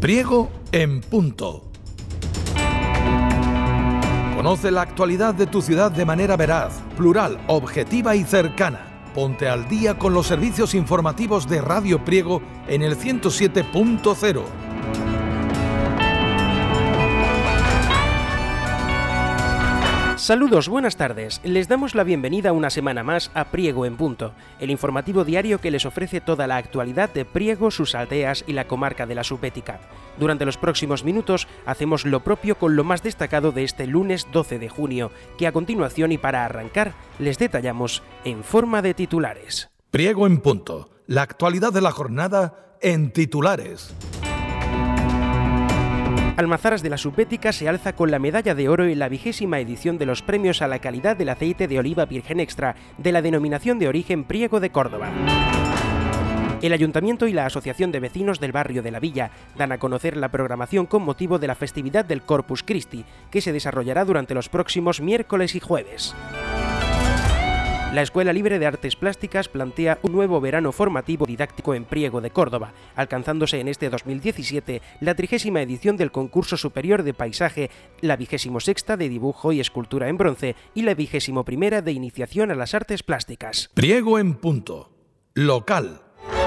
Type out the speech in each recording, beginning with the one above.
Priego en punto. Conoce la actualidad de tu ciudad de manera veraz, plural, objetiva y cercana. Ponte al día con los servicios informativos de Radio Priego en el 107.0. Saludos, buenas tardes. Les damos la bienvenida una semana más a Priego en Punto, el informativo diario que les ofrece toda la actualidad de Priego, sus aldeas y la comarca de la Subbética. Durante los próximos minutos hacemos lo propio con lo más destacado de este lunes 12 de junio, que a continuación y para arrancar les detallamos en forma de titulares. Priego en Punto, la actualidad de la jornada en titulares. Almazaras de la Subbética se alza con la medalla de oro en la 20ª edición de los premios a la calidad del aceite de oliva virgen extra de la denominación de origen Priego de Córdoba. El Ayuntamiento y la Asociación de Vecinos del Barrio de la Villa dan a conocer la programación con motivo de la festividad del Corpus Christi, que se desarrollará durante los próximos miércoles y jueves. La Escuela Libre de Artes Plásticas plantea un nuevo verano formativo didáctico en Priego de Córdoba, alcanzándose en este 2017 la 30ª edición del Concurso Superior de Paisaje, la 26ª de Dibujo y Escultura en Bronce y la 21ª de Iniciación a las Artes Plásticas. Priego en Punto. Local.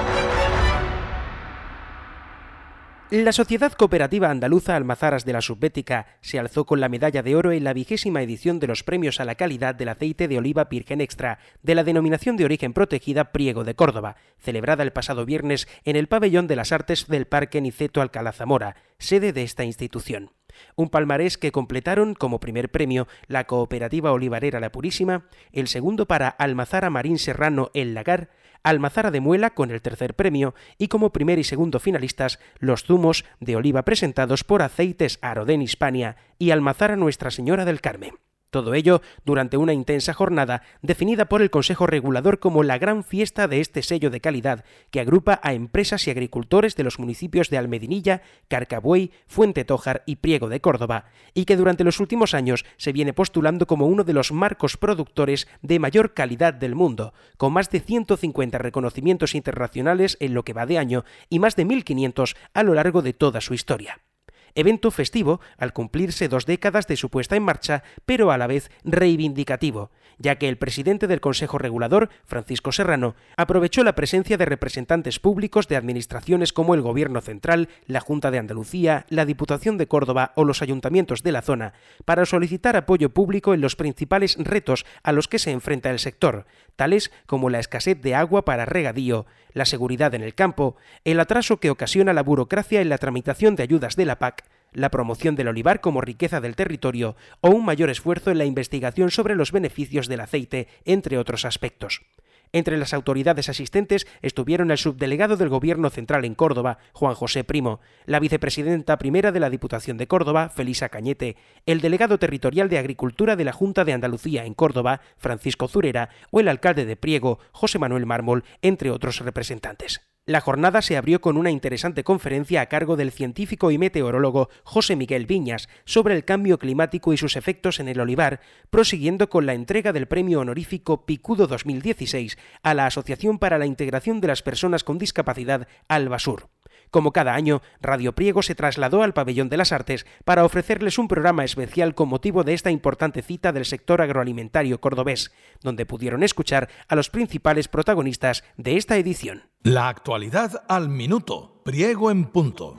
La Sociedad Cooperativa Andaluza Almazaras de la Subbética se alzó con la medalla de oro en la 20ª edición de los premios a la calidad del aceite de oliva virgen extra de la denominación de origen protegida Priego de Córdoba, celebrada el pasado viernes en el Pabellón de las Artes del Parque Niceto Alcalá Zamora, sede de esta institución. Un palmarés que completaron como primer premio la Cooperativa Olivarera La Purísima, el segundo para Almazara Marín Serrano El Lagar, Almazara de Muela con el tercer premio y como primer y segundo finalistas los zumos de oliva presentados por Aceites Arodén Hispania y Almazara Nuestra Señora del Carmen. Todo ello durante una intensa jornada definida por el Consejo Regulador como la gran fiesta de este sello de calidad que agrupa a empresas y agricultores de los municipios de Almedinilla, Carcabuey, Fuente Tójar y Priego de Córdoba, y que durante los últimos años se viene postulando como uno de los marcos productores de mayor calidad del mundo, con más de 150 reconocimientos internacionales en lo que va de año y más de 1.500 a lo largo de toda su historia. Evento festivo al cumplirse 2 décadas de su puesta en marcha, pero a la vez reivindicativo, ya que el presidente del Consejo Regulador, Francisco Serrano, aprovechó la presencia de representantes públicos de administraciones como el Gobierno Central, la Junta de Andalucía, la Diputación de Córdoba o los ayuntamientos de la zona, para solicitar apoyo público en los principales retos a los que se enfrenta el sector, tales como la escasez de agua para regadío, la seguridad en el campo, el atraso que ocasiona la burocracia en la tramitación de ayudas de la PAC, la promoción del olivar como riqueza del territorio o un mayor esfuerzo en la investigación sobre los beneficios del aceite, entre otros aspectos. Entre las autoridades asistentes estuvieron el subdelegado del Gobierno Central en Córdoba, Juan José Primo, la vicepresidenta primera de la Diputación de Córdoba, Felisa Cañete, el delegado territorial de Agricultura de la Junta de Andalucía en Córdoba, Francisco Zurera, o el alcalde de Priego, José Manuel Mármol, entre otros representantes. La jornada se abrió con una interesante conferencia a cargo del científico y meteorólogo José Miguel Viñas sobre el cambio climático y sus efectos en el olivar, prosiguiendo con la entrega del premio honorífico Picudo 2016 a la Asociación para la Integración de las Personas con Discapacidad Albasur. Como cada año, Radio Priego se trasladó al Pabellón de las Artes para ofrecerles un programa especial con motivo de esta importante cita del sector agroalimentario cordobés, donde pudieron escuchar a los principales protagonistas de esta edición. La actualidad al minuto. Priego en Punto.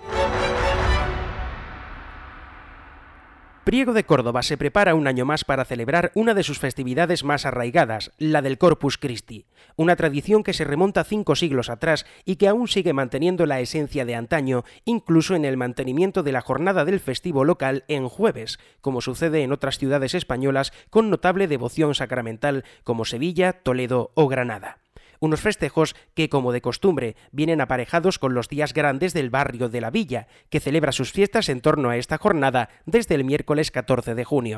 Priego de Córdoba se prepara un año más para celebrar una de sus festividades más arraigadas, la del Corpus Christi, una tradición que se remonta 5 siglos atrás y que aún sigue manteniendo la esencia de antaño, incluso en el mantenimiento de la jornada del festivo local en jueves, como sucede en otras ciudades españolas con notable devoción sacramental como Sevilla, Toledo o Granada. Unos festejos que, como de costumbre, vienen aparejados con los días grandes del barrio de la Villa, que celebra sus fiestas en torno a esta jornada desde el miércoles 14 de junio.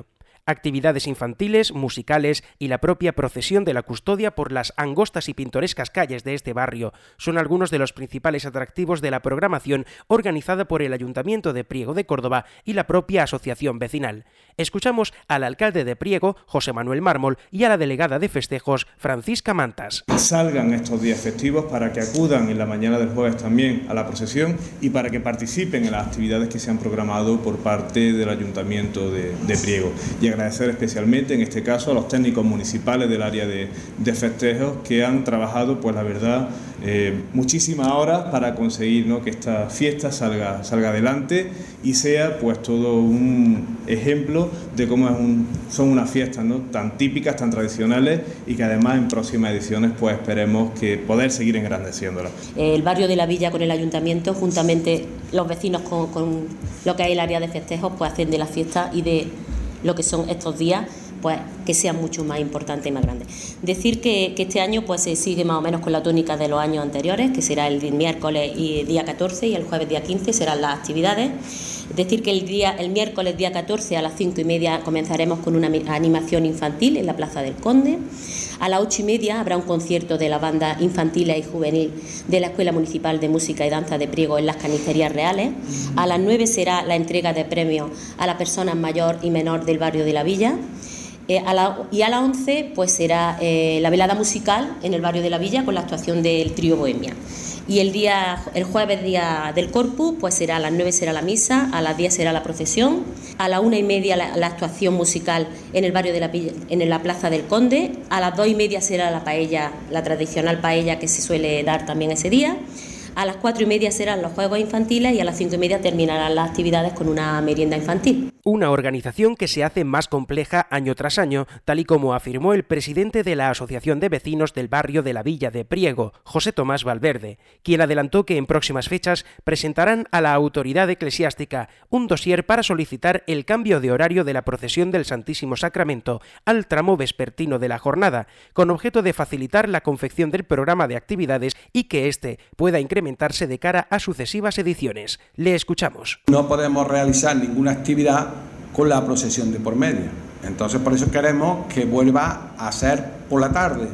Actividades infantiles, musicales y la propia procesión de la custodia por las angostas y pintorescas calles de este barrio son algunos de los principales atractivos de la programación organizada por el Ayuntamiento de Priego de Córdoba y la propia asociación vecinal. Escuchamos al alcalde de Priego, José Manuel Mármol, y a la delegada de festejos, Francisca Mantas. Salgan estos días festivos para que acudan en la mañana del jueves también a la procesión y para que participen en las actividades que se han programado por parte del Ayuntamiento de Priego. Y agradecer especialmente, en este caso, a los técnicos municipales del área de festejos que han trabajado, pues la verdad, muchísimas horas para conseguir, ¿no?, que esta fiesta salga adelante y sea pues todo un ejemplo de cómo son unas fiestas, ¿no?, tan típicas, tan tradicionales y que además en próximas ediciones pues esperemos que poder seguir engrandeciéndolas. El barrio de la Villa con el Ayuntamiento, juntamente los vecinos con lo que hay el área de festejos, pues hacen de la fiesta y de lo que son estos días, pues que sean mucho más importantes y más grandes. Decir que este año pues se sigue más o menos con la tónica de los años anteriores, que será el miércoles y día 14 y el jueves día 15 serán las actividades. Decir que el miércoles día 14 a las 5:30 comenzaremos con una animación infantil en la Plaza del Conde. A las 8:30 habrá un concierto de la banda infantil y juvenil de la Escuela Municipal de Música y Danza de Priego en las Canisterías Reales. A las 9 será la entrega de premios a las personas mayor y menor del barrio de la Villa. Y a las 11 pues será la velada musical en el barrio de la Villa con la actuación del trío Bohemia. Y el jueves, día del Corpus, pues a las 9 será la misa, a las 10 será la procesión, a las 1:30 la actuación musical en el barrio de la Villa, en la Plaza del Conde, a las 2:30 será la paella, la tradicional paella que se suele dar también ese día. A las 4:30 serán los juegos infantiles y a las 5:30 terminarán las actividades con una merienda infantil. Una organización que se hace más compleja año tras año, tal y como afirmó el presidente de la Asociación de Vecinos del barrio de la Villa de Priego, José Tomás Valverde, quien adelantó que en próximas fechas presentarán a la autoridad eclesiástica un dossier para solicitar el cambio de horario de la procesión del Santísimo Sacramento al tramo vespertino de la jornada, con objeto de facilitar la confección del programa de actividades y que éste pueda incrementarse de cara a sucesivas ediciones. Le escuchamos. No podemos realizar ninguna actividad con la procesión de por medio. Entonces, por eso queremos que vuelva a ser por la tarde,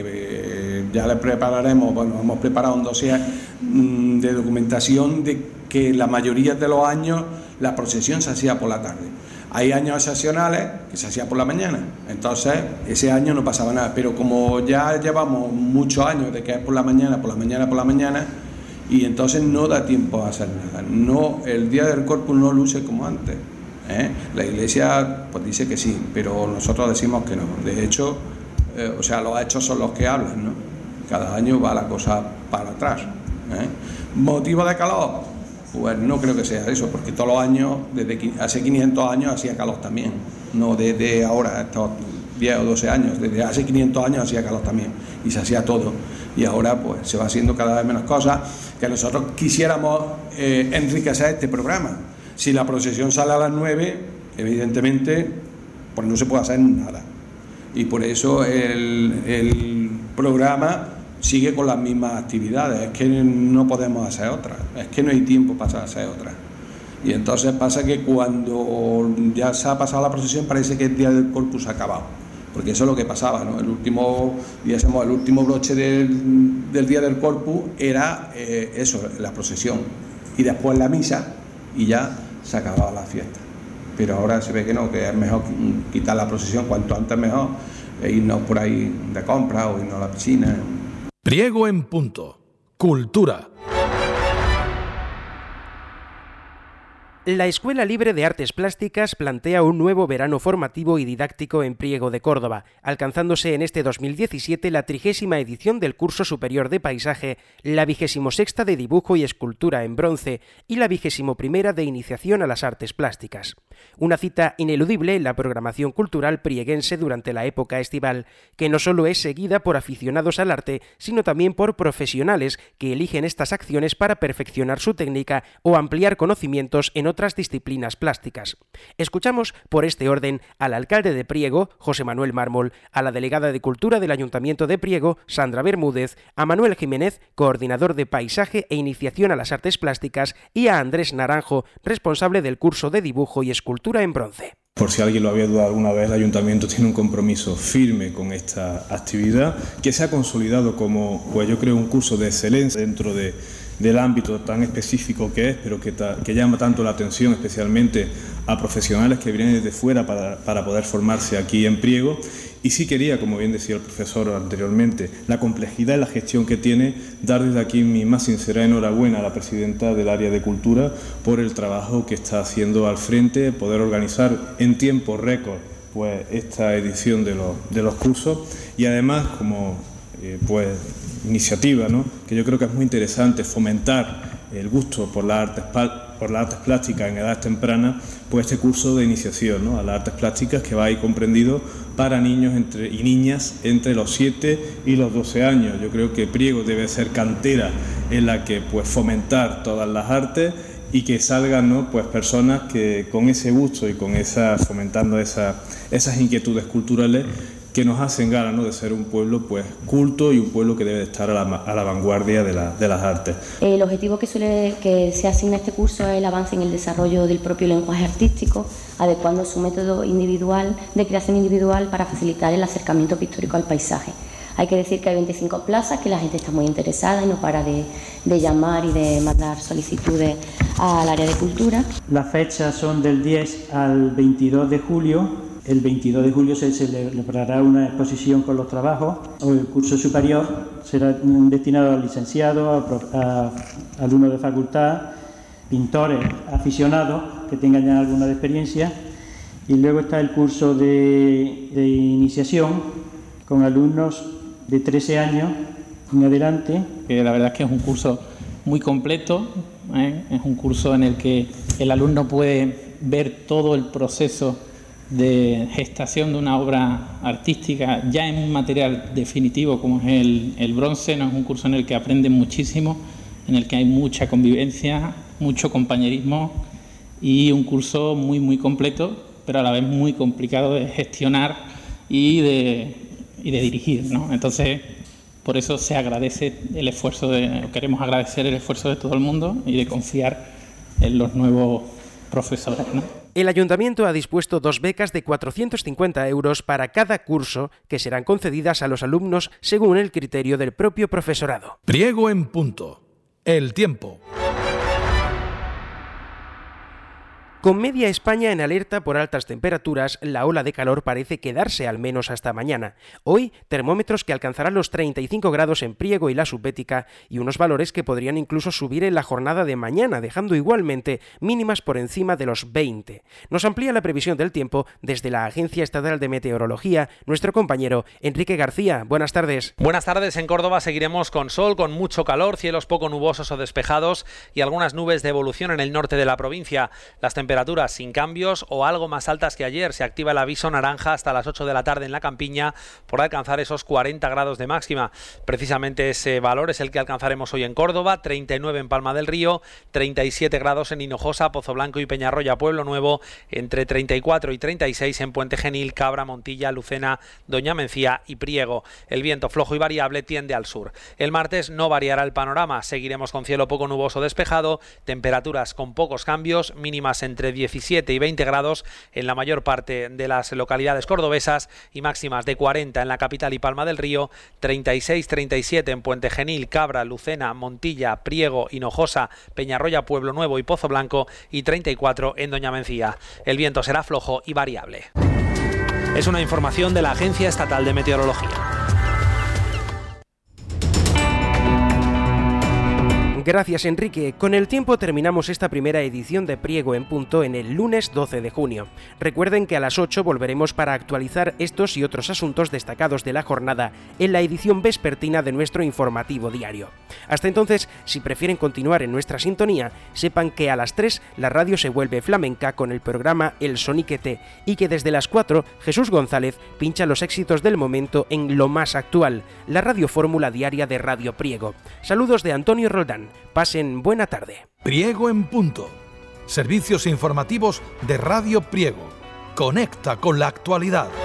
porque ya le prepararemos, hemos preparado un dossier de documentación de que la mayoría de los años la procesión se hacía por la tarde. Hay años excepcionales que se hacía por la mañana, entonces ese año no pasaba nada, pero como ya llevamos muchos años de que es por la mañana, y entonces no da tiempo a hacer nada. No, el día del Corpus no luce como antes. La Iglesia pues dice que sí, pero nosotros decimos que no. De hecho, los hechos son los que hablan, ¿no? Cada año va la cosa para atrás. ¿Motivo de calor? Pues no creo que sea eso, porque todos los años, desde hace 500 años hacía calor también, no desde ahora, estos 10 o 12 años, desde hace 500 años hacía calor también, y se hacía todo. Y ahora pues se va haciendo cada vez menos cosas, que nosotros quisiéramos enriquecer este programa. Si la procesión sale a las 9, evidentemente pues no se puede hacer nada. Y por eso el programa sigue con las mismas actividades, es que no podemos hacer otras, es que no hay tiempo para hacer otras. Y entonces pasa que cuando ya se ha pasado la procesión parece que el día del Corpus ha acabado, porque eso es lo que pasaba, ¿no? El último broche del día del Corpus era la procesión, y después la misa, y ya se acababa la fiesta. Pero ahora se ve que no, que es mejor quitar la procesión cuanto antes mejor, e irnos por ahí de compra o irnos a la piscina. Priego en punto. Cultura. La Escuela Libre de Artes Plásticas plantea un nuevo verano formativo y didáctico en Priego de Córdoba, alcanzándose en este 2017 la 30ª edición del curso superior de paisaje, la 26ª de dibujo y escultura en bronce y la 21ª de iniciación a las artes plásticas. Una cita ineludible en la programación cultural prieguense durante la época estival, que no solo es seguida por aficionados al arte, sino también por profesionales que eligen estas acciones para perfeccionar su técnica o ampliar conocimientos en otras disciplinas plásticas. Escuchamos por este orden al alcalde de Priego, José Manuel Mármol, a la delegada de Cultura del Ayuntamiento de Priego, Sandra Bermúdez, a Manuel Jiménez, coordinador de Paisaje e Iniciación a las Artes Plásticas, y a Andrés Naranjo, responsable del curso de Dibujo y Escultura en Bronce. Por si alguien lo había dudado alguna vez, el Ayuntamiento tiene un compromiso firme con esta actividad que se ha consolidado como, pues yo creo, un curso de excelencia dentro del ámbito tan específico que es, pero que llama tanto la atención especialmente a profesionales que vienen desde fuera para poder formarse aquí en Priego. Y sí quería, como bien decía el profesor anteriormente, la complejidad y la gestión que tiene, dar desde aquí mi más sincera enhorabuena a la presidenta del área de Cultura por el trabajo que está haciendo al frente, poder organizar en tiempo récord pues esta edición de los cursos, y además como iniciativa, ¿no?, que yo creo que es muy interesante, fomentar el gusto por las artes plásticas en edades tempranas, pues este curso de iniciación, ¿no?, a las artes plásticas, que va ahí comprendido para niños y niñas entre los 7 y los 12 años. Yo creo que Priego debe ser cantera en la que pues fomentar todas las artes y que salgan, ¿no?, pues personas que con ese gusto y con fomentando esas inquietudes culturales que nos hacen ganas, ¿no?, de ser un pueblo pues culto y un pueblo que debe estar a la vanguardia de las artes. El objetivo que se asigna a este curso es el avance en el desarrollo del propio lenguaje artístico, adecuando su método individual de creación individual para facilitar el acercamiento pictórico al paisaje. Hay que decir que hay 25 plazas, que la gente está muy interesada y no para de llamar y de mandar solicitudes al área de cultura. Las fechas son del 10 al 22 de julio. El 22 de julio se celebrará una exposición con los trabajos. El curso superior será destinado a licenciados, a alumnos de facultad, pintores aficionados que tengan ya alguna experiencia. Y luego está el curso de iniciación con alumnos de 13 años en adelante. La verdad es que es un curso muy completo, es un curso en el que el alumno puede ver todo el proceso de gestación de una obra artística ya en un material definitivo como es el bronce. No es un curso en el que aprenden muchísimo, en el que hay mucha convivencia, mucho compañerismo, y un curso muy muy completo, pero a la vez muy complicado de gestionar y de dirigir, ¿no? Entonces, por eso se agradece queremos agradecer el esfuerzo de todo el mundo y de confiar en los nuevos profesores, ¿no? El Ayuntamiento ha dispuesto 2 becas de 450 € para cada curso, que serán concedidas a los alumnos según el criterio del propio profesorado. Priego en punto. El tiempo. Con media España en alerta por altas temperaturas, la ola de calor parece quedarse al menos hasta mañana. Hoy, termómetros que alcanzarán los 35 grados en Priego y la Subbética, y unos valores que podrían incluso subir en la jornada de mañana, dejando igualmente mínimas por encima de los 20. Nos amplía la previsión del tiempo desde la Agencia Estatal de Meteorología nuestro compañero Enrique García. Buenas tardes. Buenas tardes. En Córdoba seguiremos con sol, con mucho calor, cielos poco nubosos o despejados y algunas nubes de evolución en el norte de la provincia. Las temperaturas sin cambios o algo más altas que ayer. Se activa el aviso naranja hasta las 8 de la tarde en la Campiña por alcanzar esos 40 grados de máxima. Precisamente ese valor es el que alcanzaremos hoy en Córdoba, 39 en Palma del Río, 37 grados en Hinojosa, Pozoblanco y Peñarroya, Pueblo Nuevo, entre 34 y 36 en Puente Genil, Cabra, Montilla, Lucena, Doña Mencía y Priego. El viento flojo y variable tiende al sur. El martes no variará el panorama, seguiremos con cielo poco nuboso despejado, temperaturas con pocos cambios, mínimas entre 17 y 20 grados en la mayor parte de las localidades cordobesas y máximas de 40 en la capital y Palma del Río, 36-37 en Puente Genil, Cabra, Lucena, Montilla, Priego, Hinojosa, Peñarroya, Pueblo Nuevo y Pozoblanco, y 34 en Doña Mencía. El viento será flojo y variable. Es una información de la Agencia Estatal de Meteorología. Gracias, Enrique. Con el tiempo terminamos esta primera edición de Priego en punto en el lunes 12 de junio. Recuerden que a las 8 volveremos para actualizar estos y otros asuntos destacados de la jornada en la edición vespertina de nuestro informativo diario. Hasta entonces, si prefieren continuar en nuestra sintonía, sepan que a las 3 la radio se vuelve flamenca con el programa El Soniquete y que desde las 4 Jesús González pincha los éxitos del momento en Lo Más Actual, la radiofórmula diaria de Radio Priego. Saludos de Antonio Roldán. Pasen buena tarde. Priego en punto. Servicios informativos de Radio Priego. Conecta con la actualidad.